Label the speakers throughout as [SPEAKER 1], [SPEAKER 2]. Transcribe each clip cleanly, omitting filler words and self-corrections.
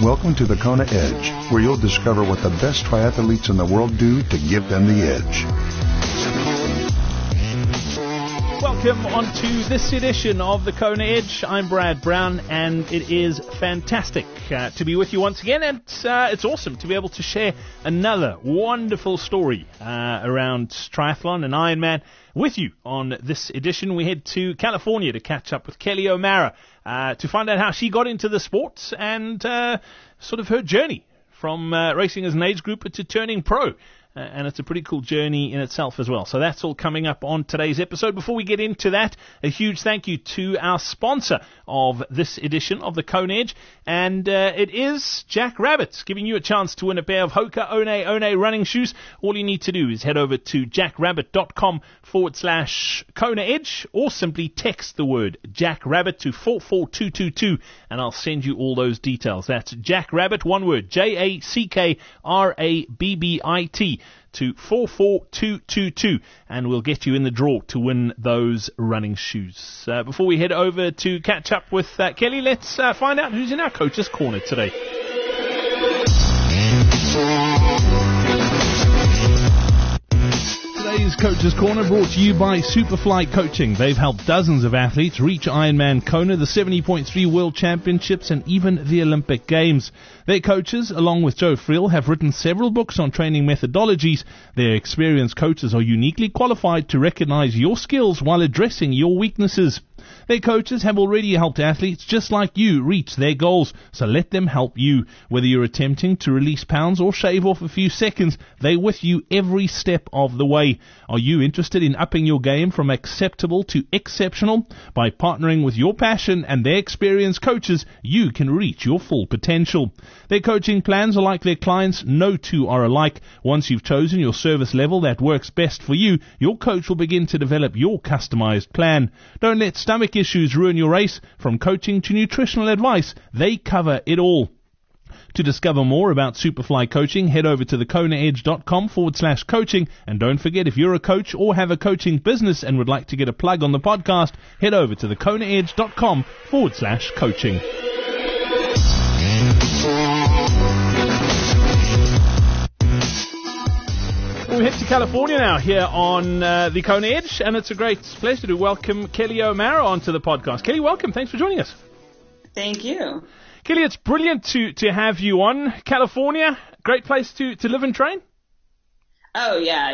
[SPEAKER 1] Welcome to the Kona Edge, where you'll discover what the best triathletes in the world do to give them the edge.
[SPEAKER 2] Welcome on to this edition of the Kona Edge. I'm Brad Brown, and it is fantastic to be with you once again, and it's awesome to be able to share another wonderful story around triathlon and Ironman with you. On this edition, we head to California to catch up with Kelly O'Mara to find out how she got into the sport and sort of her journey from racing as an age grouper to turning pro. And it's a pretty cool journey in itself as well. So that's all coming up on today's episode. Before we get into that, a huge thank you to our sponsor of this edition of the Kona Edge. And it is Jack Rabbit, giving you a chance to win a pair of Hoka One running shoes. All you need to do is head over to jackrabbit.com/Kona Edge, or simply text the word Jack Rabbit to 44222, and I'll send you all those details. That's Jack Rabbit, one word, JACKRABBIT, to 44222, and we'll get you in the draw to win those running shoes. Before we head over to catch up with Kelly, let's find out who's in our Coach's Corner today. Today's Coach's Corner brought to you by Superfly Coaching. They've helped dozens of athletes reach Ironman Kona, the 70.3 World Championships, and even the Olympic Games. Their coaches, along with Joe Friel, have written several books on training methodologies. Their experienced coaches are uniquely qualified to recognize your skills while addressing your weaknesses. Their coaches have already helped athletes just like you reach their goals, so let them help you. Whether you're attempting to release pounds or shave off a few seconds, they're with you every step of the way. Are you interested in upping your game from acceptable to exceptional? By partnering with your passion and their experienced coaches, you can reach your full potential. Their coaching plans are like their clients. No two are alike. Once you've chosen your service level that works best for you, your coach will begin to develop your customized plan. Don't let stomach issues ruin your race. From coaching to nutritional advice, they cover it all. To discover more about Superfly Coaching, head over to thekonaedge.com/coaching. And don't forget, if you're a coach or have a coaching business and would like to get a plug on the podcast, head over to thekonaedge.com/coaching. We head to California now here on the Kona Edge, and it's a great pleasure to welcome Kelly O'Mara onto the podcast. Kelly, welcome. Thanks for joining us.
[SPEAKER 3] Thank you.
[SPEAKER 2] Kelly, it's brilliant to have you on. California, great place to live and train.
[SPEAKER 3] Oh, yeah.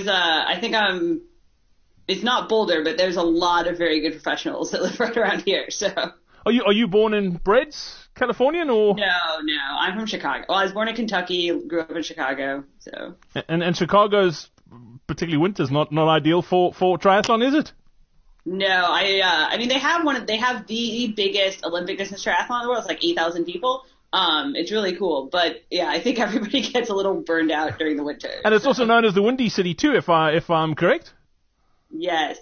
[SPEAKER 3] It's not Boulder, but there's a lot of very good professionals that live right around here. So.
[SPEAKER 2] Are you born and bred Californian, or?
[SPEAKER 3] No. I'm from Chicago. Well, I was born in Kentucky, grew up in Chicago. So. And
[SPEAKER 2] Chicago's, particularly winters, not ideal for triathlon, is it?
[SPEAKER 3] No, I mean they have the biggest Olympic distance triathlon in the world. It's like 8,000 people. It's really cool, but yeah, I think everybody gets a little burned out during the winter. And
[SPEAKER 2] it's also known as the Windy City too, if I'm correct.
[SPEAKER 3] Yes.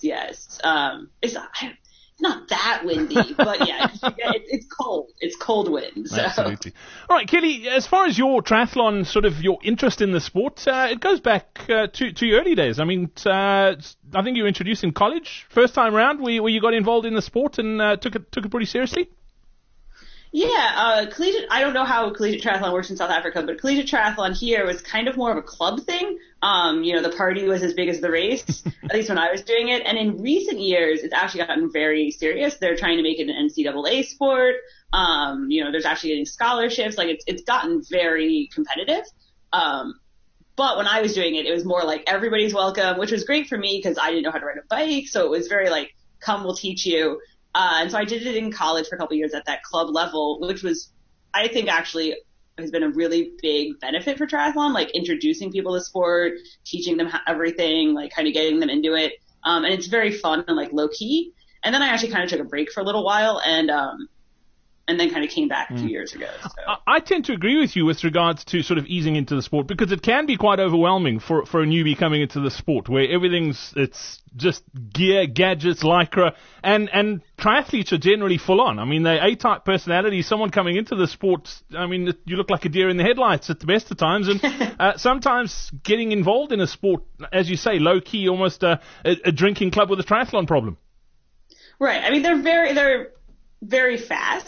[SPEAKER 3] It's not that windy, but yeah, it's cold. It's cold wind. So.
[SPEAKER 2] Absolutely. All right, Kelly, as far as your triathlon, sort of your interest in the sport, it goes back to your early days. I mean, I think you were introduced in college, first time round, where you got involved in the sport and took it pretty seriously?
[SPEAKER 3] Yeah, collegiate, I don't know how collegiate triathlon works in South Africa, but collegiate triathlon here was kind of more of a club thing. The party was as big as the race, at least when I was doing it. And in recent years, it's actually gotten very serious. They're trying to make it an NCAA sport. There's actually getting scholarships. Like it's gotten very competitive. But when I was doing it, it was more like everybody's welcome, which was great for me because I didn't know how to ride a bike. So it was very like, come, we'll teach you. And so I did it in college for a couple of years at that club level, which was, I think, actually has been a really big benefit for triathlon, like introducing people to sport, teaching them everything, like kind of getting them into it. And it's very fun and like low key. And then I actually kind of took a break for a little while and then kind of came back a few years ago. So.
[SPEAKER 2] I tend to agree with you with regards to sort of easing into the sport, because it can be quite overwhelming for a newbie coming into the sport, where it's just gear, gadgets, lycra, and triathletes are generally full on. I mean, they're A-type personalities. Someone coming into the sport, I mean, you look like a deer in the headlights at the best of times, and sometimes getting involved in a sport, as you say, low-key, almost a drinking club with a triathlon problem.
[SPEAKER 3] Right. I mean, they're very fast.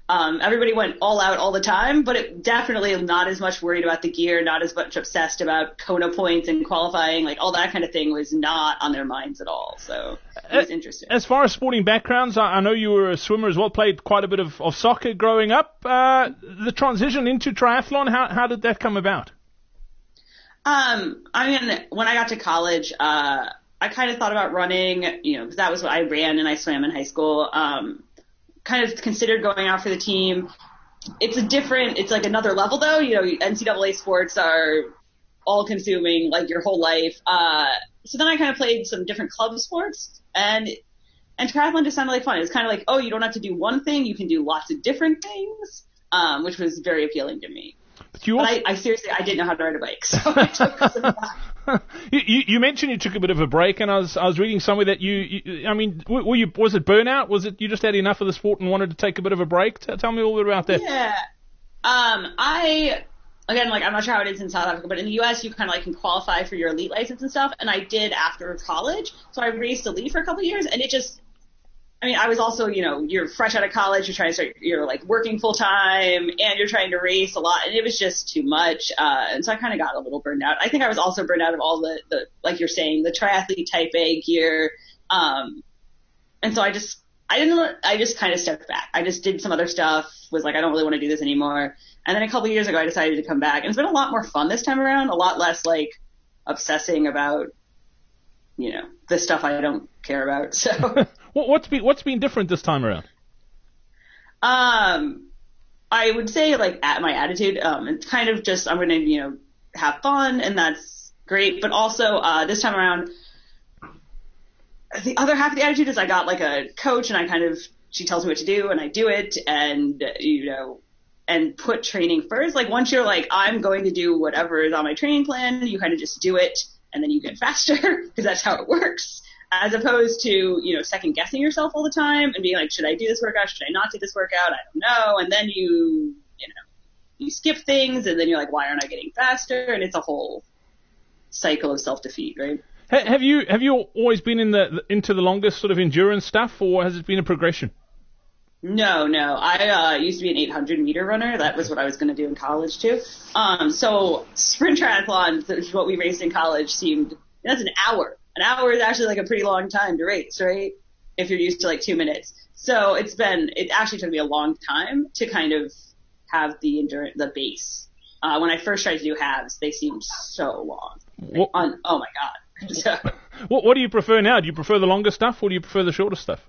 [SPEAKER 3] Everybody went all out all the time, but it definitely not as much worried about the gear, not as much obsessed about Kona points and qualifying, like all that kind of thing was not on their minds at all. So it was interesting.
[SPEAKER 2] As far as sporting backgrounds, I know you were a swimmer as well, played quite a bit of soccer growing up. The transition into triathlon, how did that come about?
[SPEAKER 3] I mean, when I got to college, I kind of thought about running, because that was what I ran and I swam in high school. Kind of considered going out for the team. It's like another level though. NCAA sports are all consuming, like your whole life. So then I kind of played some different club sports and triathlon just sounded like fun. It was kind of like, oh, you don't have to do one thing. You can do lots of different things, which was very appealing to me. But I seriously, I didn't know how to ride a bike, so I took some time.
[SPEAKER 2] You mentioned you took a bit of a break, and I was reading somewhere that was it burnout? Was it you just had enough of the sport and wanted to take a bit of a break? Tell me a little bit about that.
[SPEAKER 3] Yeah. I'm not sure how it is in South Africa, but in the U.S. you kind of can qualify for your elite license and stuff, and I did after college. So I raced elite for a couple of years, and I was also, you're fresh out of college, you're working full time, and you're trying to race a lot, and it was just too much. And so I kind of got a little burned out. I think I was also burned out of all the like you're saying, the triathlete type A gear. And so I just kind of stepped back. I just did some other stuff, was like, I don't really want to do this anymore. And then a couple of years ago, I decided to come back, and it's been a lot more fun this time around, a lot less obsessing about, the stuff I don't care about. So.
[SPEAKER 2] What's been different this time around?
[SPEAKER 3] I would say at my attitude, it's kind of just I'm going to have fun, and that's great. But also this time around, the other half of the attitude is I got a coach, and she tells me what to do, and I do it, and and put training first. Once you're I'm going to do whatever is on my training plan, you kind of just do it, and then you get faster because that's how it works. As opposed to, second guessing yourself all the time and being like, should I do this workout? Should I not do this workout? I don't know. And then you skip things, and then you're like, why aren't I getting faster? And it's a whole cycle of self-defeat, right?
[SPEAKER 2] Have you always been into the longest sort of endurance stuff, or has it been a progression?
[SPEAKER 3] No. I used to be an 800 meter runner. That was what I was going to do in college too. So sprint triathlon, which is what we raced in college, that's an hour. An hour is actually a pretty long time to race, right? If you're used to 2 minutes. So it actually took me a long time to kind of have the base. When I first tried to do halves, they seemed so long. Oh my God. So,
[SPEAKER 2] what do you prefer now? Do you prefer the longer stuff, or do you prefer the shorter stuff?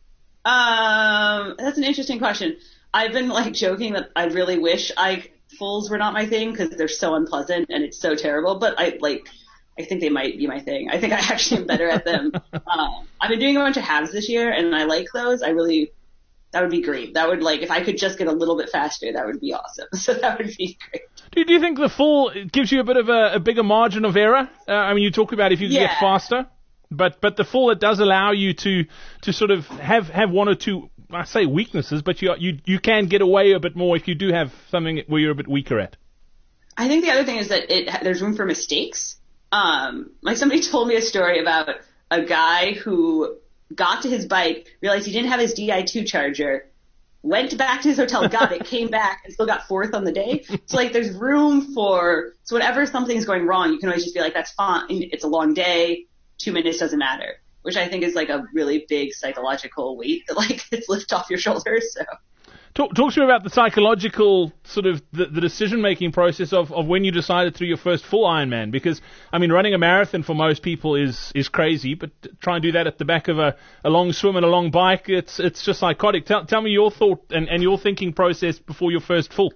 [SPEAKER 3] That's an interesting question. I've been joking that I really wish fulls were not my thing because they're so unpleasant and it's so terrible, but I think they might be my thing. I think I actually am better at them. I've been doing a bunch of halves this year, and I like those. That would be great. That would if I could just get a little bit faster, that would be awesome. So that would be great.
[SPEAKER 2] Do you think the full gives you a bit of a bigger margin of error? You talk about if you get faster, but the full, it does allow you to sort of have one or two, I say weaknesses, but you can get away a bit more if you do have something where you're a bit weaker at.
[SPEAKER 3] I think the other thing is that there's room for mistakes. Somebody told me a story about a guy who got to his bike, realized he didn't have his Di2 charger, went back to his hotel, got it, came back, and still got fourth on the day. So there's room so whenever something's going wrong, you can always just be that's fine. It's a long day. 2 minutes doesn't matter, which I think is a really big psychological weight that it's lift off your shoulders. So.
[SPEAKER 2] Talk to me about the psychological sort of the decision-making process of when you decided to do your first full Ironman, because, running a marathon for most people is crazy, but try and do that at the back of a long swim and a long bike, it's just psychotic. Tell me your thought and your thinking process before your first full.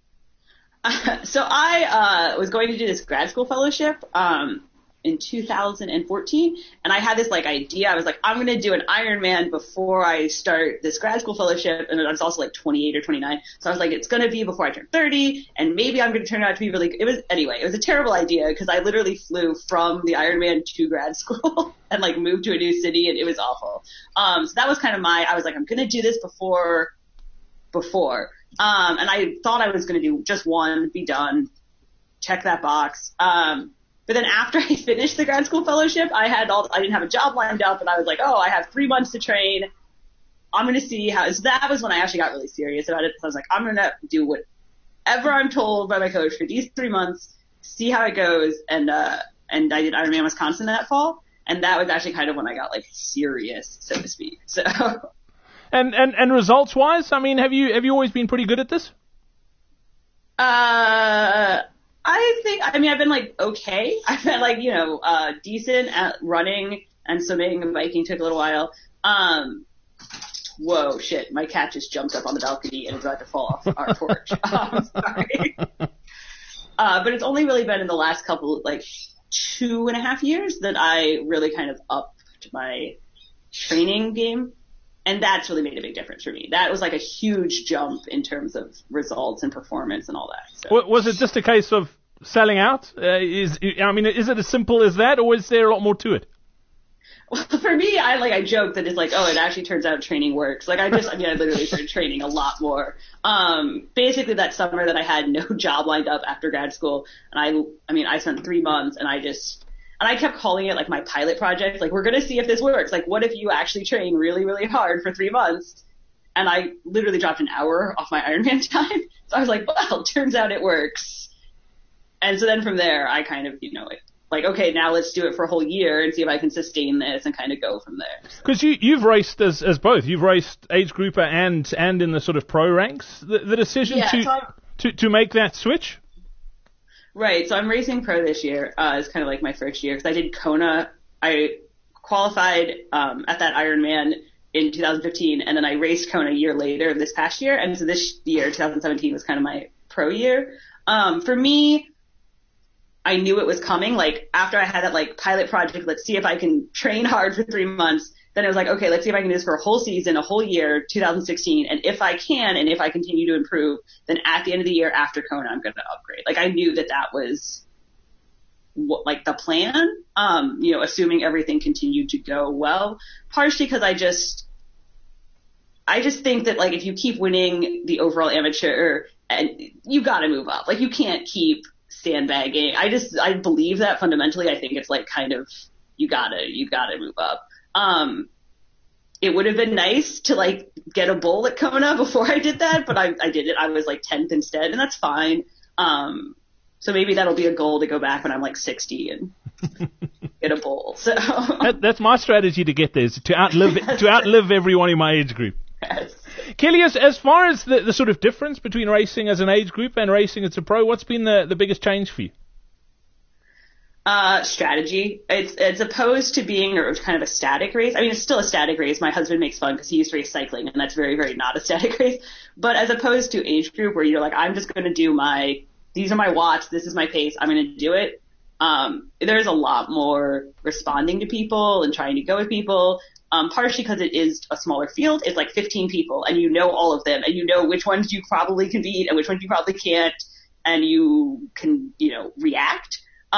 [SPEAKER 3] So I was going to do this grad school fellowship in 2014, and I had this idea. I was I'm going to do an Ironman before I start this grad school fellowship, and I was also 28 or 29. So I was it's going to be before I turn 30, and maybe I'm going to turn out to be really. It was a terrible idea because I literally flew from the Ironman to grad school and moved to a new city, and it was awful. So that was kind of I was I'm going to do this before, and I thought I was going to do just one, be done, check that box. But then after I finished the grad school fellowship, I didn't have a job lined up, and I was I have 3 months to train. I'm going to see how, so that was when I actually got really serious about it. So I was like, I'm going to do whatever I'm told by my coach for these 3 months, see how it goes. And I did Ironman Wisconsin that fall. And that was actually kind of when I got like serious, so to speak. So.
[SPEAKER 2] And results wise, I mean, have you always been pretty good at this?
[SPEAKER 3] I mean, I've been like okay. I've been like, decent at running and swimming and biking took a little while. Whoa, shit, my cat just jumped up on the balcony and is about to fall off our porch. Sorry. But it's only really been in the last couple, like 2.5 years that I really kind of upped my training game. And that's really made a big difference for me. That was like a huge jump in terms of results and performance and all that. So.
[SPEAKER 2] Was it just a case of selling out? Is it as simple as that, or is there a lot more to it?
[SPEAKER 3] Well, for me, I joke that it's like, oh, it actually turns out training works. Like I literally started training a lot more. Basically that summer that I had no job lined up after grad school, and I spent 3 months and I kept calling it like my pilot project. Like, we're going to see if this works. Like, what if you actually train really, really hard for 3 months? And I literally dropped an hour off my Ironman time. So I was like, well, turns out it works. And so then from there, I kind of, like, okay, now let's do it for a whole year and see if I can sustain this and kind of go from there.
[SPEAKER 2] Because you've raced as both. You've raced age grouper and in the sort of pro ranks. The decision to make that switch?
[SPEAKER 3] Right, so I'm racing pro this year. It's kind of like my first year because I did Kona. I qualified at that Ironman in 2015, and then I raced Kona a year later this past year. And so this year, 2017, was kind of my pro year. For me, I knew it was coming. Like after I had that like pilot project, let's see if I can train hard for 3 months. Then it was like, okay, let's see if I can do this for a whole season, a whole year, 2016. And if I can, and if I continue to improve, then at the end of the year after Kona, I'm going to upgrade. Like I knew that was like the plan, assuming everything continued to go well, partially because I just think that like if you keep winning the overall amateur, and you got to move up. Like you can't keep sandbagging. I believe that fundamentally. I think it's like kind of, you gotta move up. It would have been nice to like get a bowl at Kona before I did that, but I did it. I was like 10th instead, and that's fine. So maybe that'll be a goal to go back when I'm like 60 and get a bowl. So
[SPEAKER 2] that's my strategy to get there, is to outlive everyone in my age group.
[SPEAKER 3] Yes.
[SPEAKER 2] Kelly, as far as the sort of difference between racing as an age group and racing as a pro, what's been the biggest change for you?
[SPEAKER 3] Strategy. It's opposed to being kind of a static race. I mean, it's still a static race. My husband makes fun because he used to race cycling, and that's very, very not a static race. But as opposed to age group where you're like, I'm just going to do these are my watts, this is my pace, I'm going to do it. There's a lot more responding to people and trying to go with people. Partially because it is a smaller field. It's like 15 people, and you know all of them, and you know which ones you probably can beat and which ones you probably can't, and you can, react.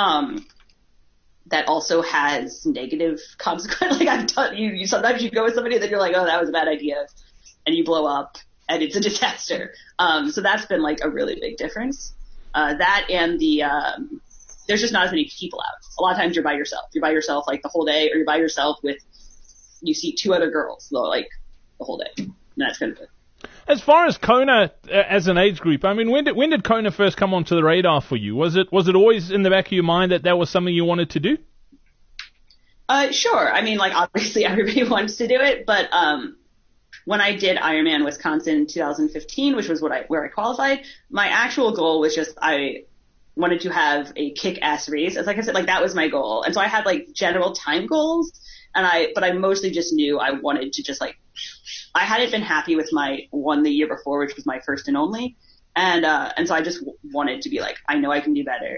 [SPEAKER 3] That also has negative consequences. Like I've done, you sometimes you go with somebody that you're like, oh, that was a bad idea, and you blow up, and it's a disaster. So that's been like a really big difference. That and there's just not as many people out. A lot of times you're by yourself. You're by yourself like the whole day, or you're by yourself with, you see 2 other girls, like the whole day. And that's kind of it.
[SPEAKER 2] As far as Kona as an age group, I mean, when did Kona first come onto the radar for you? Was it always in the back of your mind that was something you wanted to do?
[SPEAKER 3] Sure. I mean, like obviously everybody wants to do it, but when I did Ironman Wisconsin in 2015, which was where I qualified, my actual goal was just I wanted to have a kick-ass race. As like I said, like that was my goal, and so I had like general time goals. But I mostly just knew I wanted to just like, I hadn't been happy with my one the year before, which was my first and only. And so I just wanted to be like, I know I can do better.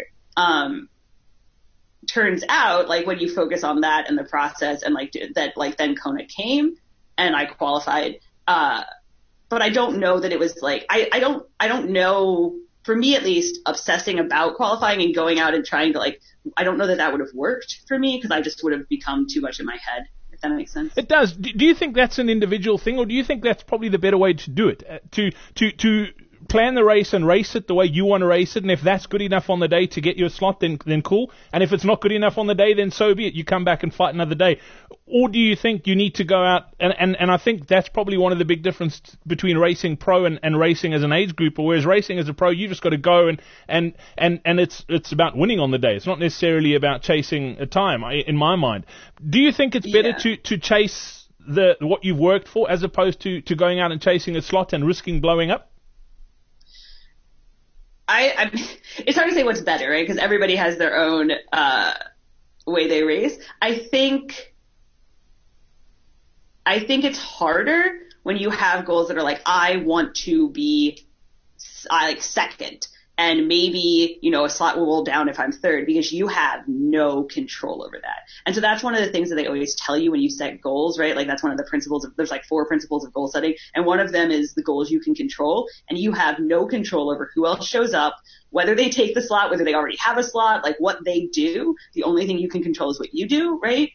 [SPEAKER 3] Turns out like when you focus on that and the process and like that, like then Kona came and I qualified. But I don't know that it was like, I don't know, for me at least, obsessing about qualifying and going out and trying to like, I don't know that would have worked for me because I just would have become too much in my head, if that makes sense.
[SPEAKER 2] It does. Do you think that's an individual thing, or do you think that's probably the better way to do it? To plan the race and race it the way you want to race it, and if that's good enough on the day to get you a slot, then cool. And if it's not good enough on the day, then so be it. You come back and fight another day. Or do you think you need to go out, and I think that's probably one of the big differences between racing pro and racing as an age group, whereas racing as a pro, you just got to go and it's about winning on the day. It's not necessarily about chasing a time, in my mind. Do you think it's better to chase what you've worked for as opposed to going out and chasing a slot and risking blowing up?
[SPEAKER 3] It's hard to say what's better, right? Because everybody has their own way they race. I think it's harder when you have goals that are like, I want to be second, and maybe, a slot will roll down if I'm third, because you have no control over that. And so that's one of the things that they always tell you when you set goals, right? Like, that's one of the principles there's 4 principles of goal setting. And one of them is the goals you can control, and you have no control over who else shows up, whether they take the slot, whether they already have a slot, like what they do. The only thing you can control is what you do, right?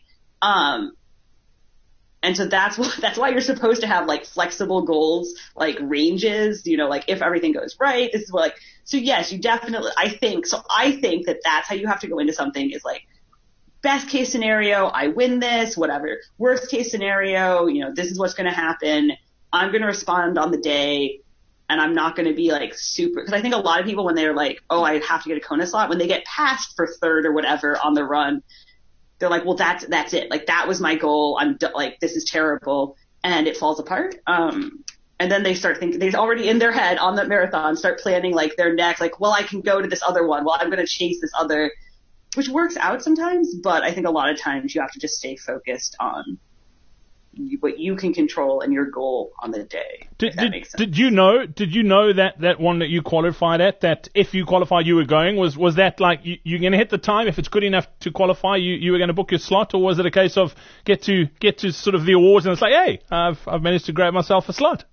[SPEAKER 3] And so that's why you're supposed to have like flexible goals, like ranges, like if everything goes right, this is what so yes, you definitely, I think that that's how you have to go into something, is like, best case scenario, I win this, whatever. Worst case scenario, this is what's going to happen. I'm going to respond on the day, and I'm not going to be like super, because I think a lot of people, when they're like, oh, I have to get a Kona slot, when they get passed for third or whatever on the run, they're like, well, that's it. Like, that was my goal. I'm like, this is terrible. And it falls apart. And then they start thinking, they're already in their head on the marathon, start planning like their next, like, well, I can go to this other one. Well, I'm going to chase this other, which works out sometimes. But I think a lot of times you have to just stay focused on what you can control and your goal on the day.
[SPEAKER 2] Did you know that one that you qualified at, that if you qualified you were going, was that like you're going to hit the time, if it's good enough to qualify, you were going to book your slot? Or was it a case of get to sort of the awards and it's like, hey, I've managed to grab myself a slot?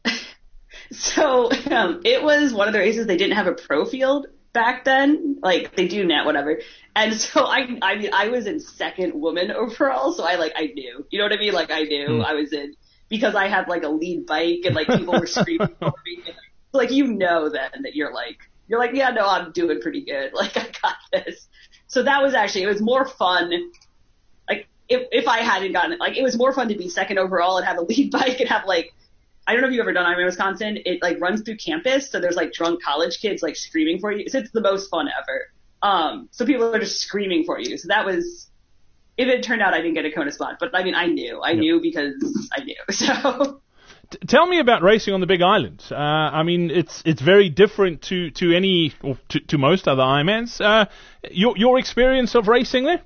[SPEAKER 3] So it was one of the races, they didn't have a pro field back then, like they do now, whatever. And so I was in second woman overall, so I knew, you know what I mean? Like, I knew I was in, because I had like a lead bike and like people were screaming for me. And, like, then that you're like, yeah, no, I'm doing pretty good. Like, I got this. So that was actually, it was more fun. Like, if I hadn't gotten it, like, it was more fun to be second overall and have a lead bike and have like, I don't know if you've ever done Ironman Wisconsin. It like runs through campus, so there's like drunk college kids like screaming for you. It's the most fun ever. So people are just screaming for you. So that was, if it turned out I didn't get a Kona spot, but I mean, I knew because I knew. So.
[SPEAKER 2] Tell me about racing on the Big Island. I mean, it's very different to any, or to most other Ironmans. Your experience of racing there?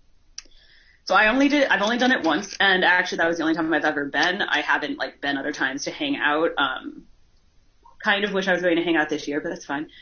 [SPEAKER 3] So I've only done it once, and actually that was the only time I've ever been. I haven't like been other times to hang out. Kind of wish I was going to hang out this year, but that's fine.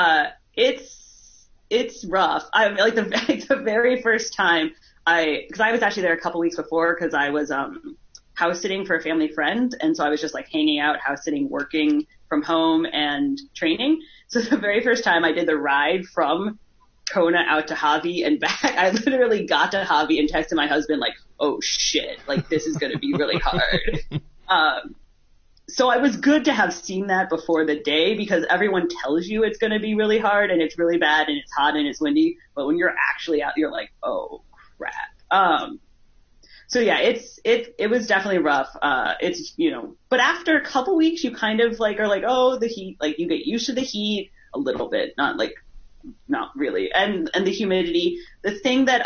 [SPEAKER 3] It's rough. I like the very first time because I was actually there a couple weeks before, because I was house sitting for a family friend, and so I was just like hanging out, house sitting, working from home and training. So the very first time I did the ride from Kona out to Hawi and back, I literally got to Hawi and texted my husband like, oh shit, like this is going to be really hard. So I was good to have seen that before the day, because everyone tells you it's going to be really hard and it's really bad and it's hot and it's windy. But when you're actually out, you're like, oh crap. So yeah, it was definitely rough. But after a couple weeks, you kind of like are like, oh, the heat, like you get used to the heat a little bit, not really. And the humidity, the thing that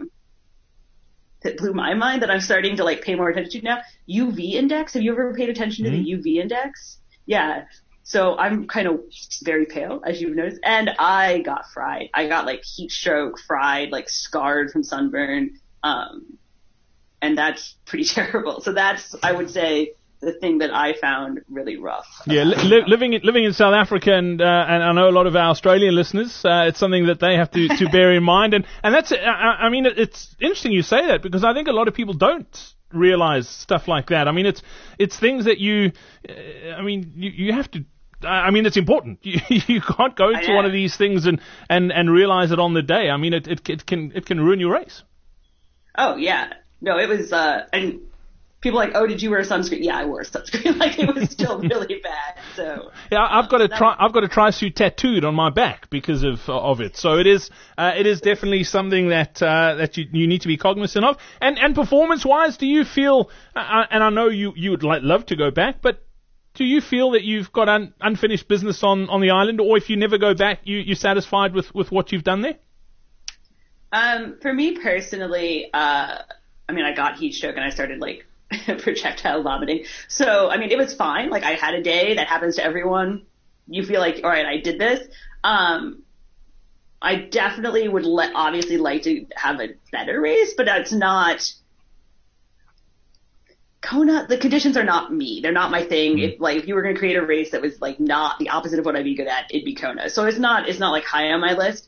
[SPEAKER 3] blew my mind that I'm starting to like pay more attention to now, UV index. Have you ever paid attention to the UV index? Yeah. So I'm kind of very pale, as you've noticed, and I got fried. I got like heat stroke, fried, like scarred from sunburn. And that's pretty terrible. So that's, I would say, the thing that I found really rough.
[SPEAKER 2] Yeah, living in South Africa, and I know a lot of our Australian listeners, it's something that they have to bear in mind, and that's I mean, it's interesting you say that, because I think a lot of people don't realize stuff like that. I mean, it's things that you have to. I mean, it's important. You can't go to one of these things and realize it on the day. I mean, it can ruin your race.
[SPEAKER 3] Oh yeah. No, it was, and people are like, oh, did you wear sunscreen? Yeah, I wore sunscreen. Like, it was still really bad. So
[SPEAKER 2] yeah, I've got a tri-suit tattooed on my back because of it. So it is definitely something that you need to be cognizant of. And performance-wise, do you feel? And I know you would love to go back, but do you feel that you've got unfinished business on the island, or if you never go back, you're satisfied with what you've done there?
[SPEAKER 3] For me personally, I got heat stroke and I started projectile vomiting. So, it was fine. Like, I had a day that happens to everyone. You feel like, all right, I did this. I definitely would obviously like to have a better race, but that's not Kona. The conditions are not me. They're not my thing. If you were going to create a race that was not the opposite of what I'd be good at, it'd be Kona. So it's not high on my list.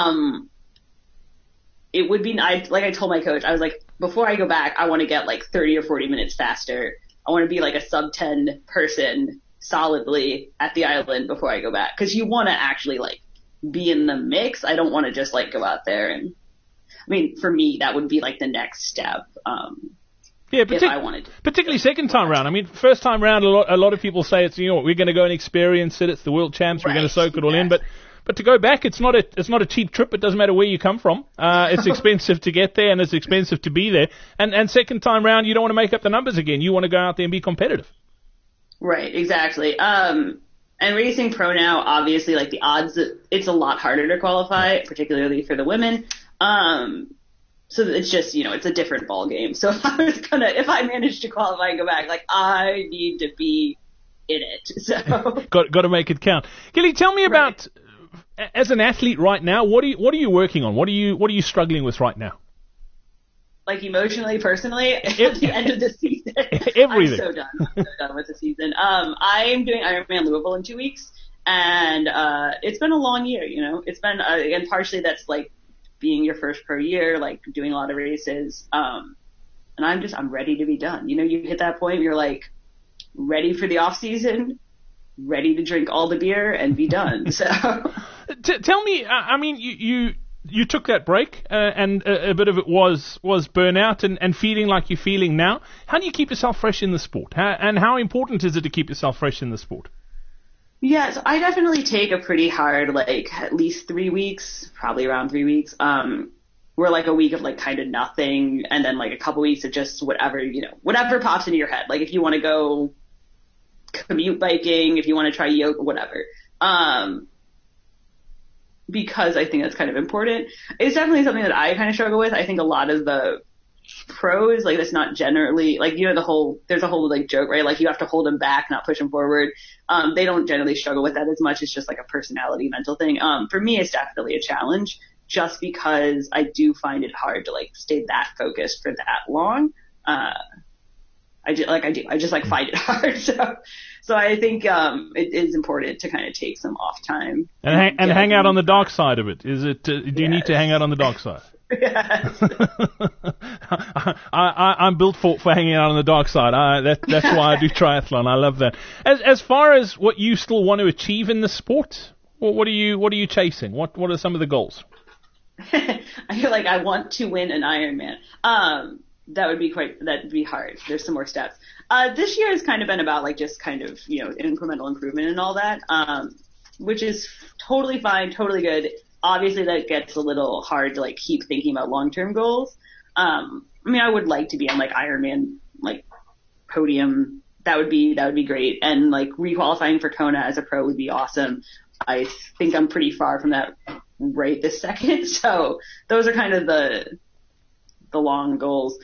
[SPEAKER 3] It would be, like I told my coach, I was like, before I go back, I want to get 30 or 40 minutes faster. I want to be a sub 10 person solidly at the island before I go back. Cause you want to actually be in the mix. I don't want to just go out there and, for me, that would be the next step. If I wanted to.
[SPEAKER 2] Particularly second time round. First time round, a lot of people say it's, we're going to go and experience it. It's the world champs. We're going to soak it all in. But to go back, it's not a cheap trip. It doesn't matter where you come from. It's expensive to get there and it's expensive to be there. And second time round, you don't want to make up the numbers again. You want to go out there and be competitive. Right,
[SPEAKER 3] exactly. And racing pro now, obviously, the odds, it's a lot harder to qualify, particularly for the women. So it's just, it's a different ball game. So if I managed to qualify and go back, I need to be in it. So
[SPEAKER 2] got to make it count. Gilly, tell me about, as an athlete right now, what are you working on? What are you struggling with right now?
[SPEAKER 3] Emotionally, personally, at the end of the season.
[SPEAKER 2] Everything.
[SPEAKER 3] I'm so done with the season. I'm doing Ironman Louisville in 2 weeks, and it's been a long year. It's been again partially that's being your first pro year, doing a lot of races. And I'm ready to be done. You hit that point where you're ready for the off season, ready to drink all the beer and be done. So
[SPEAKER 2] tell me, you took that break, and a bit of it was burnout and feeling like you're feeling now. How do you keep yourself fresh in the sport? And how important is it to keep yourself fresh in the sport?
[SPEAKER 3] Yes, I definitely take a pretty hard, at least 3 weeks, probably around 3 weeks. We're a week of kind of nothing, and then a couple weeks of just whatever pops into your head. If you want to go commute biking, if you want to try yoga, whatever. Because I think that's kind of important. It's definitely something that I kind of struggle with. I think a lot of the pros, that's not generally, there's a whole joke, right? You have to hold them back, not push them forward. They don't generally struggle with that as much. It's just a personality, mental thing. For me, it's definitely a challenge just because I do find it hard to stay that focused for that long. I just find it hard. So I think it is important to kind of take some off time
[SPEAKER 2] and hang out on the dark side of it. Is it? Do you need to hang out on the dark side?
[SPEAKER 3] Yes.
[SPEAKER 2] I'm built for hanging out on the dark side. That's why I do triathlon. I love that. As far as what you still want to achieve in the sport, what are you chasing? What are some of the goals?
[SPEAKER 3] I feel I want to win an Ironman. That'd be hard. There's some more steps. This year has kind of been about just kind of, incremental improvement and all that, which is totally fine, totally good. Obviously that gets a little hard to keep thinking about long-term goals. I would like to be on Ironman, podium. That would be great. And requalifying for Kona as a pro would be awesome. I think I'm pretty far from that right this second. So those are kind of the long goals.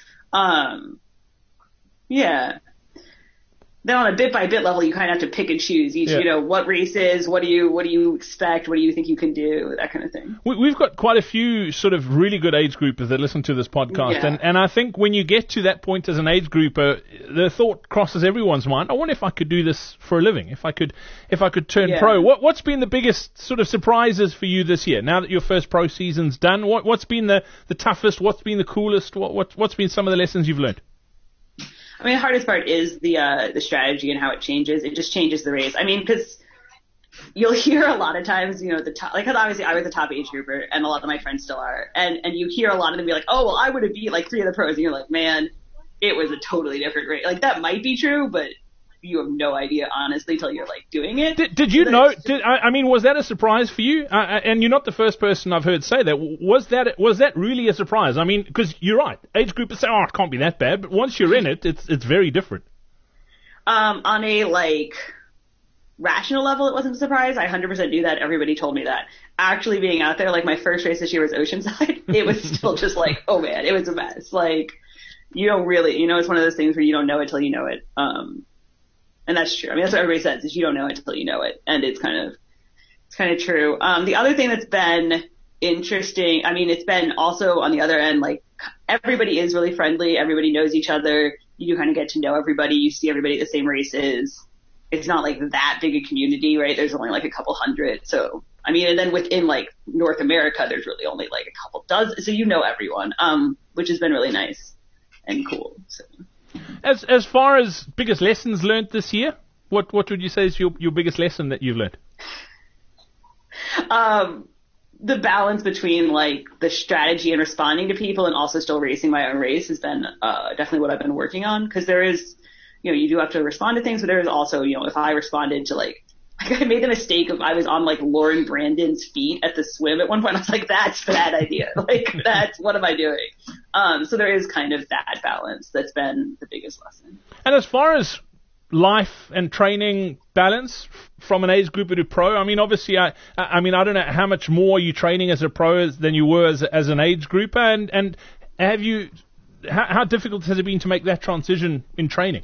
[SPEAKER 3] Yeah. Then on a bit by bit level, you kind of have to pick and choose each, what races, what do you expect, what do you think you can do, that kind of thing.
[SPEAKER 2] We've got quite a few sort of really good age groupers that listen to this podcast.
[SPEAKER 3] Yeah.
[SPEAKER 2] And I think when you get to that point as an age grouper, the thought crosses everyone's mind. I wonder if I could do this for a living, if I could turn pro. What's been the biggest sort of surprises for you this year? Now that your first pro season's done, what's been the toughest? What's been the coolest? What's been some of the lessons you've learned?
[SPEAKER 3] The hardest part is the strategy and how it changes. It just changes the race. Because you'll hear a lot of times, the top, cause obviously I was a top age grouper and a lot of my friends still are. And you hear a lot of them be like, oh, well, I would have beat 3 of the pros. And you're like, man, it was a totally different race. Like that might be true, but you have no idea, honestly, till you're like doing it.
[SPEAKER 2] Did you know? Was that a surprise for you? And you're not the first person I've heard say that. Was that really a surprise? I mean, because you're right. Age groupers say, "Oh, it can't be that bad," but once you're in it, it's very different.
[SPEAKER 3] On a like rational level, it wasn't a surprise. I 100% knew that. Everybody told me that. Actually, being out there, like my first race this year was Oceanside. It was still just like, oh man, it was a mess. Like you don't really, it's one of those things where you don't know it till you know it. And that's true. I mean, that's what everybody says, is you don't know it until you know it. And it's kind of true. The other thing that's been interesting, I mean, it's been also on the other end, like everybody is really friendly. Everybody knows each other. You do kind of get to know everybody. You see everybody at the same races. It's not like that big a community, right? There's only like a couple hundred. So, I mean, and then within like North America, there's really only like a couple dozen. So you know everyone, which has been really nice and cool. So.
[SPEAKER 2] As far as biggest lessons learned this year, what would you say is your biggest lesson that you've learned?
[SPEAKER 3] The balance between like the strategy and responding to people and also still racing my own race has been definitely what I've been working on, because there is, you do have to respond to things, but there is also, if I responded to like I made the mistake of I was on like Lauren Brandon's feet at the swim at one point. I was like, that's a bad idea. Like what am I doing? So there is kind of that balance that's been the biggest lesson.
[SPEAKER 2] And as far as life and training balance from an age grouper to pro, I mean, obviously, I don't know how much more you're training as a pro than you were as an age grouper, and have you, how difficult has it been to make that transition in training?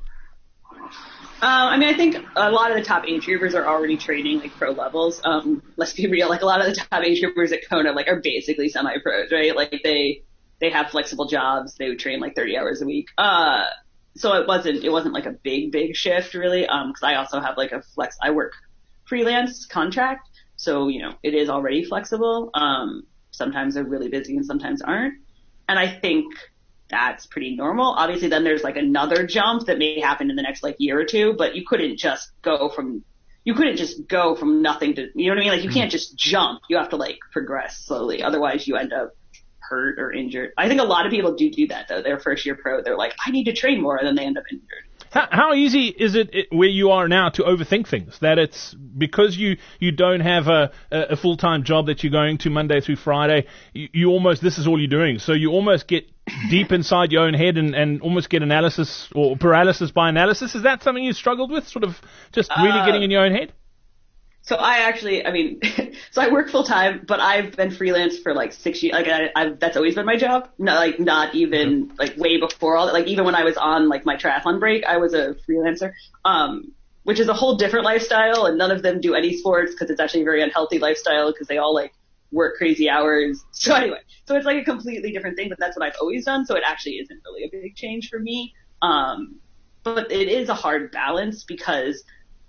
[SPEAKER 3] I think a lot of the top age groupers are already training like pro levels. Let's be real, like a lot of the top age groupers at Kona like are basically semi-pros, right? Like they have flexible jobs. They would train like 30 hours a week. So it wasn't like a big shift really. Cause I also have like I work freelance contract. So, it is already flexible. Sometimes they're really busy and sometimes aren't. And I think that's pretty normal. Obviously then there's like another jump that may happen in the next like year or two, but you couldn't just go from nothing to, you know what I mean? Like you can't just jump. You have to like progress slowly. Otherwise you end up hurt or injured. I think a lot of people do that though. Their first year pro, they're like, I need to train more, and then they end up injured.
[SPEAKER 2] How easy is it where you are now to overthink things? That it's because you don't have a full-time job that you're going to Monday through Friday, you almost, this is all you're doing. So you almost get deep inside your own head and almost get analysis or paralysis by analysis. Is that something you struggled with, sort of just really getting in your own head?
[SPEAKER 3] So so I work full time, but I've been freelance for like 6 years. Like that's always been my job. Not even like way before all that. Like even when I was on like my triathlon break, I was a freelancer, which is a whole different lifestyle, and none of them do any sports because it's actually a very unhealthy lifestyle because they all like work crazy hours. So anyway, so it's like a completely different thing, but that's what I've always done. So it actually isn't really a big change for me. But it is a hard balance because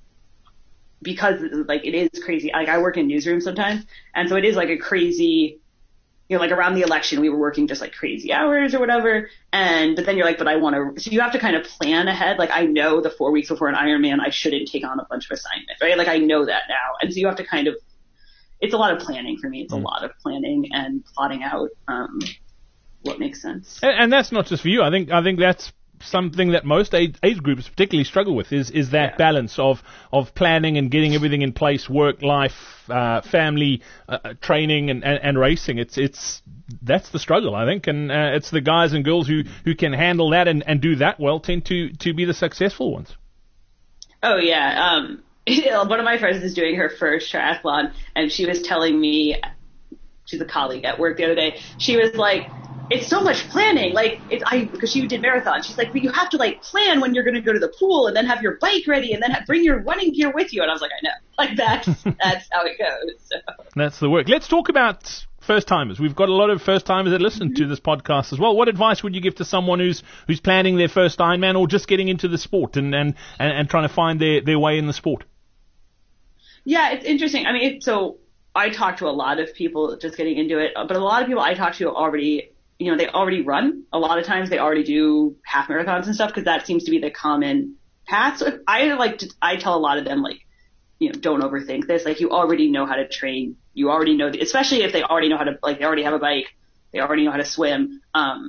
[SPEAKER 3] like it is crazy. Like I work in newsrooms sometimes, and so it is like a crazy, like around the election we were working just like crazy hours or whatever, but then you're like, but I want to, so you have to kind of plan ahead. Like I know the 4 weeks before an Ironman I shouldn't take on a bunch of assignments, right? Like I know that now, and so you have to kind of, it's a lot of planning for me. It's a lot of planning and plotting out what makes sense.
[SPEAKER 2] And that's not just for you. I think that's something that most age groups particularly struggle with is that balance of planning and getting everything in place, work, life, family, training and racing. That's the struggle, I think, and it's the guys and girls who can handle that and do that well tend to be the successful ones.
[SPEAKER 3] Oh yeah. One of my friends is doing her first triathlon, and she was telling me, she's a colleague at work the other day, she was like, it's so much planning, like because she did marathon. She's like, but you have to like plan when you're going to go to the pool, and then have your bike ready, and then bring your running gear with you. And I was like, I know, like that's how it goes. So.
[SPEAKER 2] That's the work. Let's talk about first timers. We've got a lot of first timers that listen to this podcast as well. What advice would you give to someone who's planning their first Ironman or just getting into the sport and trying to find their way in the sport?
[SPEAKER 3] Yeah, it's interesting. I mean, so I talk to a lot of people just getting into it, but a lot of people I talk to already, they already run. A lot of times they already do half marathons and stuff because that seems to be the common path. So I tell a lot of them, like, don't overthink this. Like, you already know how to train. You already know, especially if they already know how to, like, they already have a bike. They already know how to swim.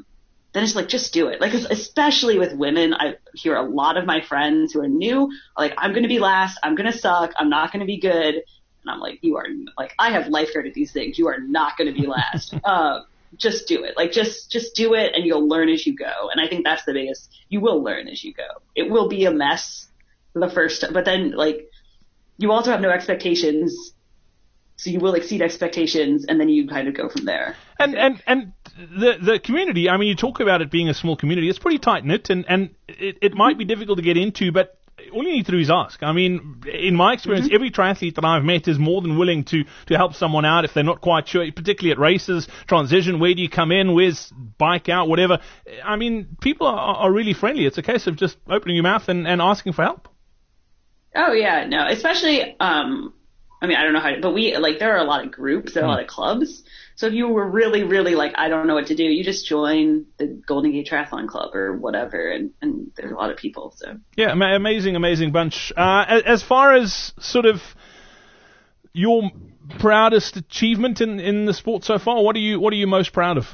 [SPEAKER 3] then it's like, just do it. Like, especially with women, I hear a lot of my friends who are new are like, I'm going to be last. I'm going to suck. I'm not going to be good. And I'm like, you are like, I have lifeguard at these things. You are not going to be last. Just do it. Like, just do it and you'll learn as you go. And I think that's the biggest, you will learn as you go. It will be a mess the first, but then like, you also have no expectations. So you will exceed expectations, and then you kind of go from there.
[SPEAKER 2] And the community, I mean, you talk about it being a small community. It's pretty tight-knit, and it might be difficult to get into, but all you need to do is ask. I mean, in my experience, every triathlete that I've met is more than willing to help someone out if they're not quite sure, particularly at races, transition, where do you come in, where's bike out, whatever. I mean, people are really friendly. It's a case of just opening your mouth and asking for help.
[SPEAKER 3] Oh, yeah, no, especially... I mean, I don't know how, but there are a lot of groups, there are a lot of clubs. So if you were really, really like, I don't know what to do, you just join the Golden Gate Triathlon Club or whatever, and there's a lot of people, so.
[SPEAKER 2] Yeah, amazing bunch. As far as sort of your proudest achievement in the sport so far, what are you most proud of?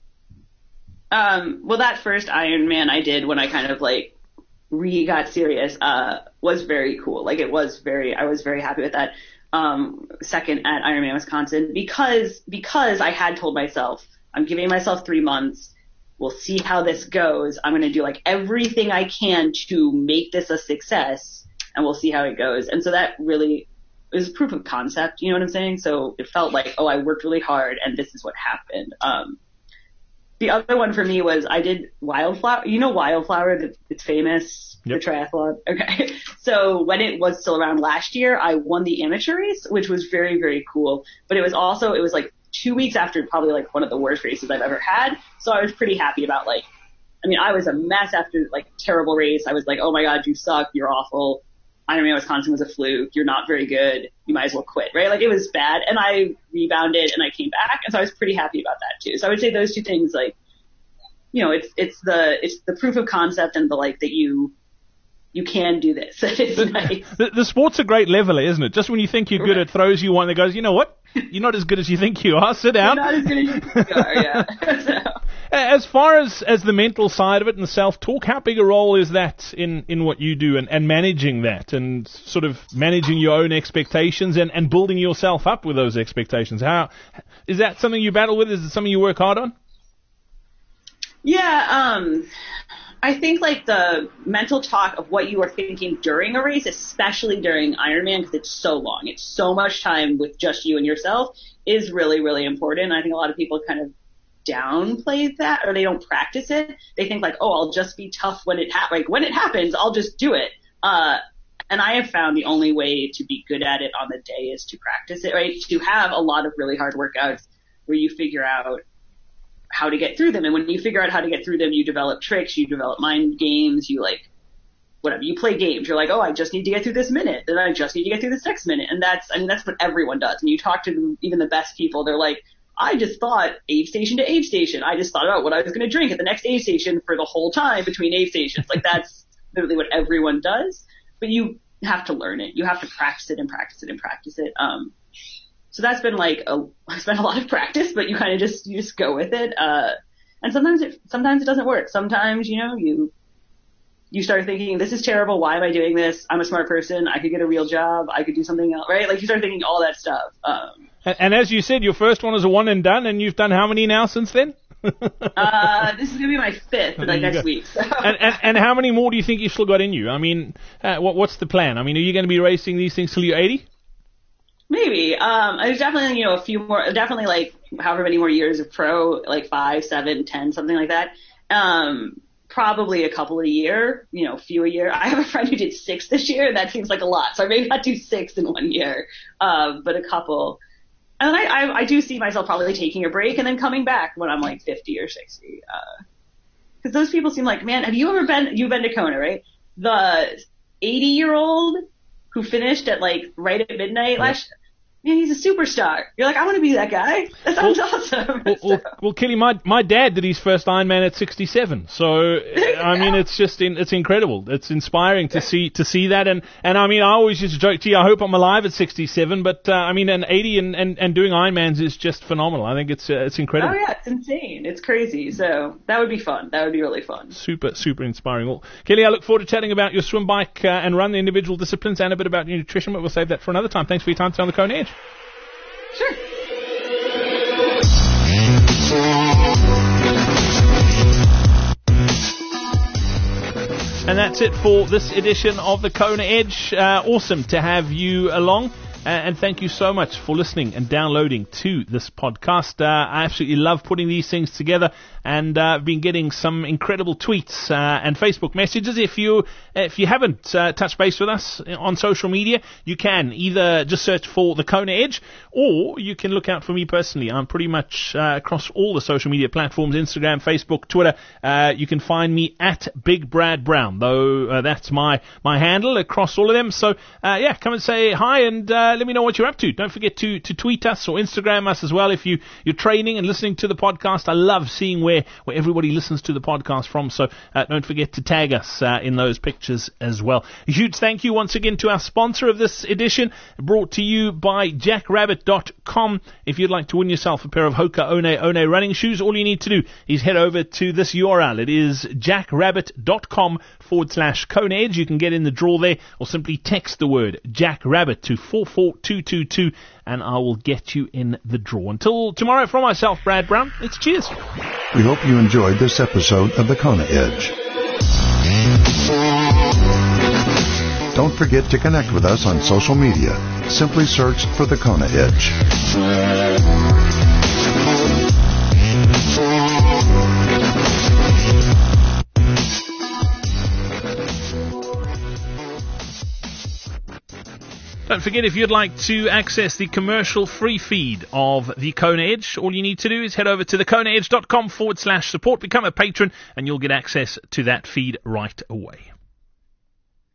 [SPEAKER 3] Well, that first Ironman I did when I kind of like got serious, was very cool. Like I was very happy with that. Second at Ironman Wisconsin because I had told myself, I'm giving myself 3 months. We'll see how this goes. I'm going to do like everything I can to make this a success and we'll see how it goes. And so that really is proof of concept. You know what I'm saying? So it felt like, oh, I worked really hard and this is what happened. The other one for me was I did Wildflower. You know Wildflower? It's famous for triathlon. Okay. So when it was still around last year, I won the amateur race, which was very, very cool. But it was like 2 weeks after probably like one of the worst races I've ever had. So I was pretty happy about I was a mess after like terrible race. I was like, oh my God, you suck. You're awful. Ironman Wisconsin was a fluke. You're not very good. You might as well quit, right? Like it was bad and I rebounded and I came back. And so I was pretty happy about that too. So I would say those two things, like, you know, it's the proof of concept and the like that you can do this. It's nice.
[SPEAKER 2] The sport's a great leveler, isn't it? Just when you think you're good, it throws you one that goes, you know what? You're not as good as you think you are. Sit down.
[SPEAKER 3] You're not as good as you think you are, yeah. So.
[SPEAKER 2] As far as the mental side of it and the self-talk, how big a role is that in what you do and managing that and sort of managing your own expectations and building yourself up with those expectations? How is that something you battle with? Is it something you work hard on?
[SPEAKER 3] Yeah, I think like the mental talk of what you are thinking during a race, especially during Ironman, because it's so long, it's so much time with just you and yourself, is really, really important. I think a lot of people kind of downplay that, or they don't practice it. They think like, oh, I'll just be tough when it happens, I'll just do it. And I have found the only way to be good at it on the day is to practice it, right? To have a lot of really hard workouts where you figure out how to get through them. And when you figure out how to get through them, you develop tricks, you develop mind games, you like, whatever, you play games. You're like, oh, I just need to get through this minute. Then I just need to get through this next minute. And that's what everyone does. And you talk to even the best people, they're like, I just thought aid station to aid station. I just thought about what I was going to drink at the next aid station for the whole time between aid stations. Like that's literally what everyone does. But you have to learn it. You have to practice it and practice it and practice it. So that's been like it's been a lot of practice, but you kind of you just go with it. And sometimes it doesn't work. Sometimes, you know, you start thinking, this is terrible. Why am I doing this? I'm a smart person. I could get a real job. I could do something else, right? Like you start thinking all that stuff.
[SPEAKER 2] And as you said, your first one was a one and done, and you've done how many now since then?
[SPEAKER 3] This is gonna be my fifth, like next week. So.
[SPEAKER 2] And how many more do you think you've still got in you? I mean, what's the plan? I mean, are you going to be racing these things till you're 80?
[SPEAKER 3] Maybe. There's definitely, you know, a few more, definitely like however many more years of pro, like 5, 7, 10, something like that. Probably a couple a year, you know, few a year. I have a friend who did 6 this year, and that seems like a lot. So I may not do 6 in 1 year, but a couple. And then I do see myself probably taking a break and then coming back when I'm like 50 or 60. Because those people seem like, man, you've been to Kona, right? The 80-year-old who finished at like right at midnight last, man, he's a superstar. You're like, I want to be that guy. That sounds awesome.
[SPEAKER 4] Well, Kelly, my dad did his first Ironman at 67. So, I mean, it's just it's incredible. It's inspiring to see that. And I mean, I always used to joke, gee, I hope I'm alive at 67. But, I mean, an 80 and doing Ironmans is just phenomenal. I think it's incredible.
[SPEAKER 3] Oh, yeah, it's insane. It's crazy. So that would be fun. That would be really fun.
[SPEAKER 4] Super, super inspiring. Well, Kelly, I look forward to chatting about your swim, bike, and run, the individual disciplines, and a bit about your nutrition, but we'll save that for another time. Thanks for your time today on the Kona Edge.
[SPEAKER 3] Sure.
[SPEAKER 4] And that's it for this edition of the Kona Edge. Awesome to have you along. And thank you so much for listening and downloading to this podcast. I absolutely love putting these things together, and I've been getting some incredible tweets and Facebook messages. If you haven't touched base with us on social media, you can either just search for the Kona Edge, or you can look out for me personally. I'm pretty much across all the social media platforms: Instagram, Facebook, Twitter. You can find me at Big Brad Brown, though that's my handle across all of them. So yeah, come and say hi and let me know what you're up to. Don't forget to tweet us or Instagram us as well if you're training and listening to the podcast. I love seeing where everybody listens to the podcast from, so don't forget to tag us in those pictures as well. A huge thank you once again to our sponsor of this edition, brought to you by jackrabbit.com. If you'd like to win yourself a pair of Hoka One running shoes, all you need to do is head over to this URL. It is jackrabbit.com/Kona Edge. You can get in the draw there, or simply text the word Jackrabbit to 44222 and I will get you in the draw. Until tomorrow, from myself, Brad Brown, it's cheers.
[SPEAKER 1] We hope you enjoyed this episode of the Kona Edge. Don't forget to connect with us on social media. Simply search for the Kona Edge.
[SPEAKER 4] Don't forget, if you'd like to access the commercial-free feed of the Kona Edge, all you need to do is head over to thekonaedge.com/support, become a patron, and you'll get access to that feed right away.